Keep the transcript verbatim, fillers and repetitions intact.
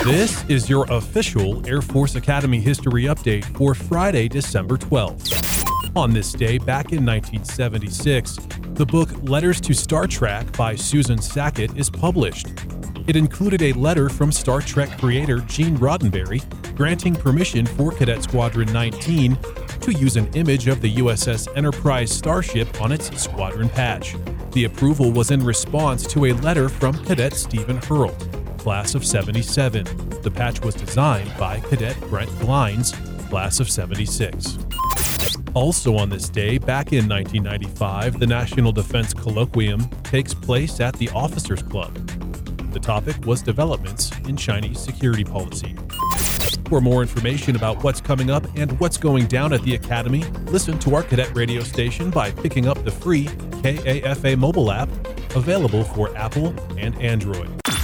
This is your official Air Force Academy history update for Friday, December twelfth. On this day, back in nineteen seventy-six, the book Letters to Star Trek by Susan Sackett is published. It included a letter from Star Trek creator Gene Roddenberry granting permission for Cadet Squadron nineteen to use an image of the U S S Enterprise starship on its squadron patch. The approval was in response to a letter from Cadet Stephen Hurlt, class of seventy-seven. The patch was designed by Cadet Brent Glines, class of seventy-six. Also on this day, back in nineteen ninety-five, the National Defense Colloquium takes place at the Officers Club. The topic was developments in Chinese security policy. For more information about what's coming up and what's going down at the Academy, listen to our cadet radio station by picking up the free K A F A mobile app, available for Apple and Android.